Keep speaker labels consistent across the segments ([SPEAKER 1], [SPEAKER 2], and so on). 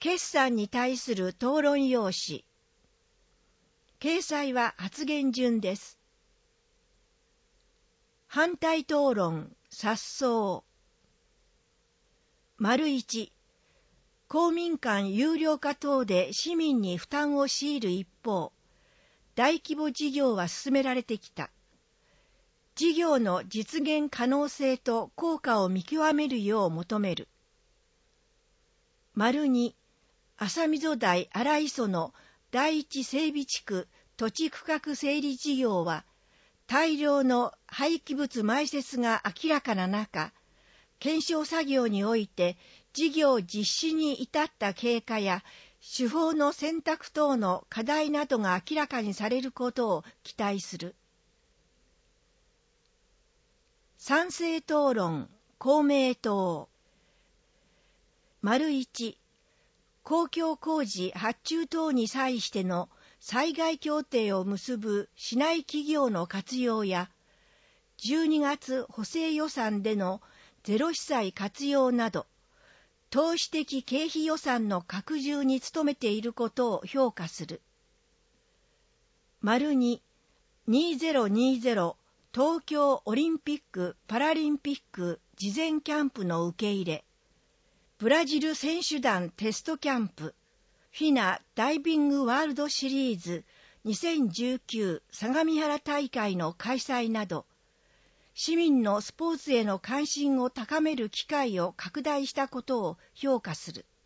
[SPEAKER 1] 決算に対する討論用紙。掲載は発言順です。反対討論、殺走。1、公民館有料化等で市民に負担を強いる一方、大規模事業は進められてきた。事業の実現可能性と効果を見極めるよう求める。2、浅溝台荒磯の第一整備地区土地区画整理事業は、大量の廃棄物埋設が明らかな中、検証作業において事業実施に至った経過や手法の選択等の課題などが明らかにされることを期待する。賛成討論、公明党。1、公共工事発注等に際しての災害協定を結ぶ市内企業の活用や、12月補正予算でのゼロ資債活用など、投資的経費予算の拡充に努めていることを評価する。2、2020東京オリンピック・パラリンピック事前キャンプの受け入れ、ブラジル選手団テストキャンプ、フィナダイビングワールドシリーズ2019相模原大会の開催など、市民のスポーツへの関心を高める機会を拡大したことを評価する。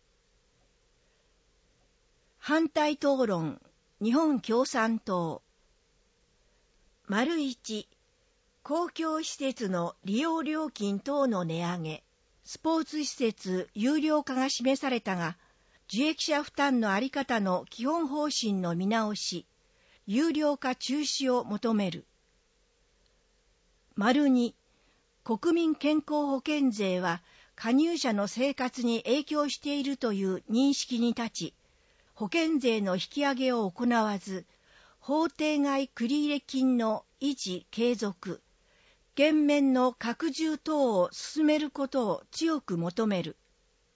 [SPEAKER 1] 反対討論、日本共産党。1、公共施設の利用料金等の値上げ、スポーツ施設有料化が示されたが、受益者負担の在り方の基本方針の見直し、有料化中止を求める。2、国民健康保険税は加入者の生活に影響しているという認識に立ち、保険税の引き上げを行わず、法定外繰入金の維持・継続、減免の拡充等を進めることを強く求める。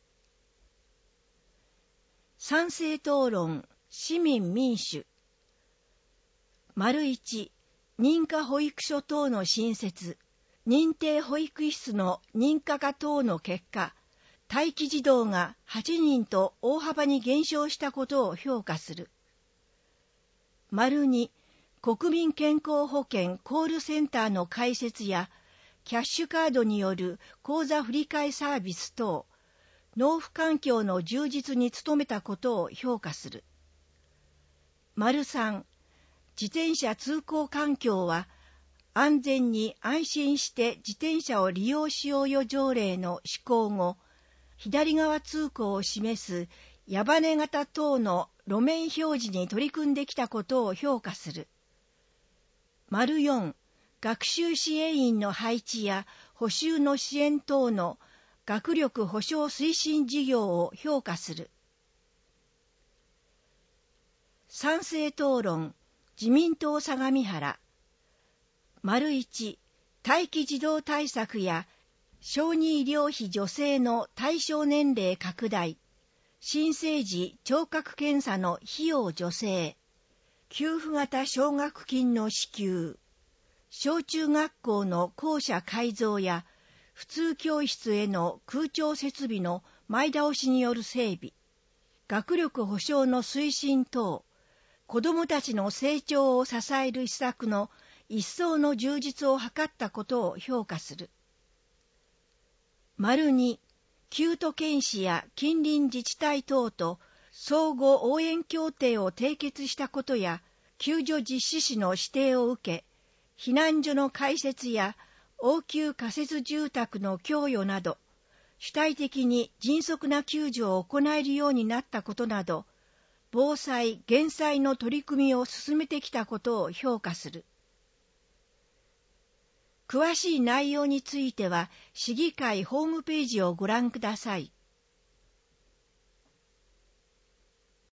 [SPEAKER 1] 賛成討論、市民民主。1、認可保育所等の新設、認定保育室の認可化等の結果、待機児童が8人と大幅に減少したことを評価する。2、国民健康保険コールセンターの開設や、キャッシュカードによる口座振替サービス等、納付環境の充実に努めたことを評価する。3、自転車通行環境は、安全に安心して自転車を利用しようよ条例の施行後、左側通行を示す矢羽型等の路面表示に取り組んできたことを評価する。4、学習支援員の配置や補習の支援等の学力保障推進事業を評価する。賛成討論、自民党相模原。1、待機児童対策や小児医療費助成の対象年齢拡大、新生児聴覚検査の費用助成、給付型奨学金の支給、小中学校の校舎改造や普通教室への空調設備の前倒しによる整備、学力保障の推進等、子どもたちの成長を支える施策の一層の充実を図ったことを評価する。2、旧都県市や近隣自治体等と相互応援協定を締結したことや、救助実施士の指定を受け、避難所の開設や応急仮設住宅の供与など、主体的に迅速な救助を行えるようになったことなど、防災・減災の取り組みを進めてきたことを評価する。詳しい内容については、市議会ホームページをご覧ください。